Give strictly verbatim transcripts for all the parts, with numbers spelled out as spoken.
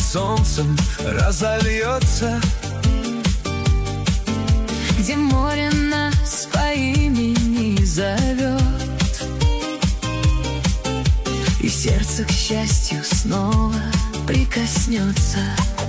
солнцем разольется, где море нас по имени зовет, и сердце к счастью снова прикоснется.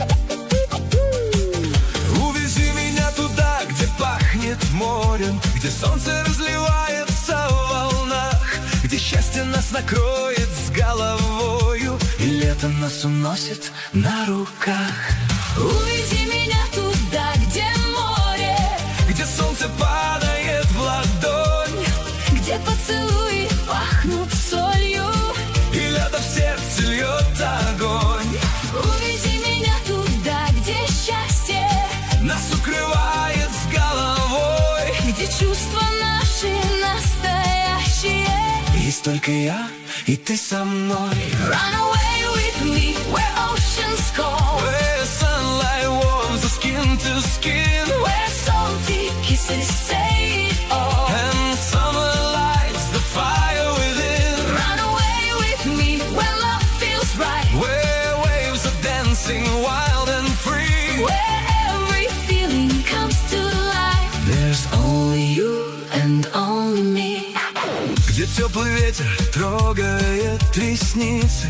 Увези меня туда, где пахнет морем, где солнце разливается в волнах, где счастье нас накроет с головою, и лето нас уносит на руках. Увези меня туда, где море, где солнце падает в ладонь, где поцелуи пахнут солью, и лето в сердце льет огонь. Увези меня туда, где счастье нас укрывает с головой, где чувства наши настоящие. Есть только я и ты со мной. Run away with me where oceans call, Where sunlight warms the skin to skin, where salty kisses say it all. and summer lights the fire within. Run away with me where love feels right, Where waves are dancing wild and free. where every feeling comes to life. There's only You and only me. где теплый ветер трогает ресницы,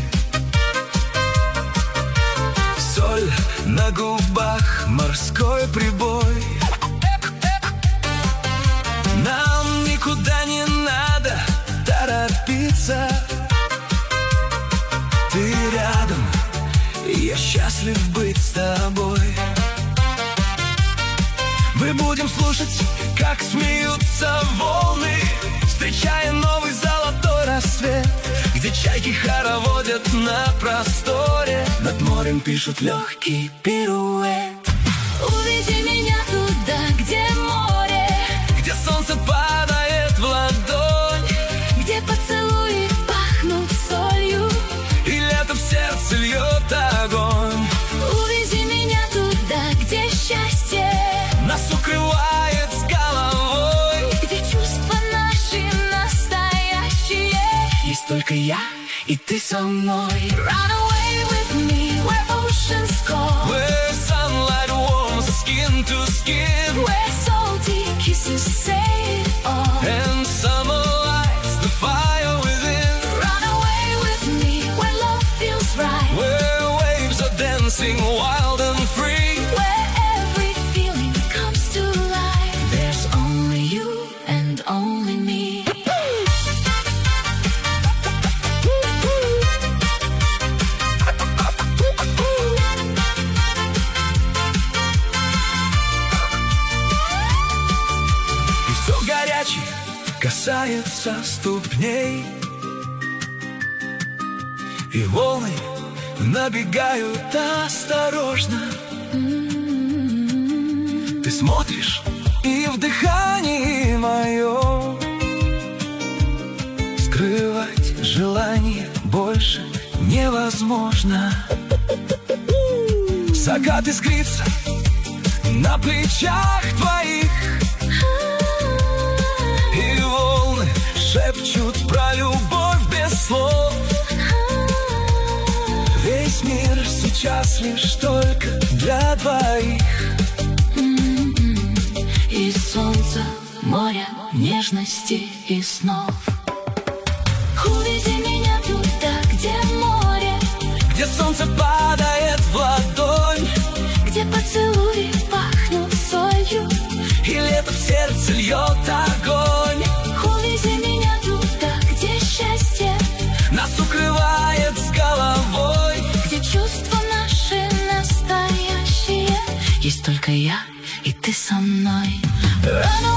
соль на губах, морской прибой. Нам никуда не надо торопиться, ты рядом, и я счастлив быть с тобой. Мы будем слушать, как смеются волны, встречая новый золотой рассвет, где чайки хороводят на просторе, над морем пишут легкий пируэт. Увези меня туда, где море, Где солнце падает в ладонь, где поцелуи пахнут солью, и лето в сердце льет огонь. увези меня туда, где счастье Нас укрывает с головой, где чувства наши настоящие. есть только я и ты со мной. Run away with me where oceans call, Where sunlight warms the skin to skin, where salty kisses say it all. and summer lights the fire within. Run away with me where love feels right, Where waves are dancing wild and free. where every feeling comes to life. There's Only you and only me. песок горячий касается ступней, и волны набегают осторожно. Ты смотришь, и в дыхании моем скрывать желание больше невозможно. Закат искрится на плечах твоих, и волны шепчут про любовь без слов. Весь мир сейчас лишь только для двоих. И солнце, море, нежности и снов. Увези меня туда, где море, Где солнце падает в ладонь, где поцелуи пахнут солью, и лето в сердце льет огонь. увези меня туда, где счастье Нас укрывает с головой, где чувства наши настоящие. Есть только я и ты со мной. Run